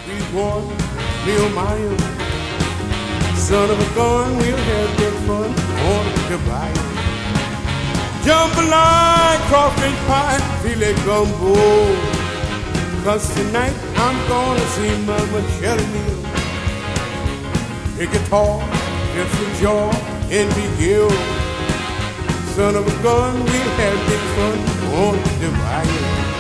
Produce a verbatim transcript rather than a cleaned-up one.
Report, Leo Mayo. Son of a gun, we'll have good fun on the bayou. Jambalaya, crawfish pie, filet gumbo. Cause tonight I'm gonna see Mama Shelly Neal. A guitar, just a jaw, and be guilt. Son of a gun, we'll have big fun on the bayou.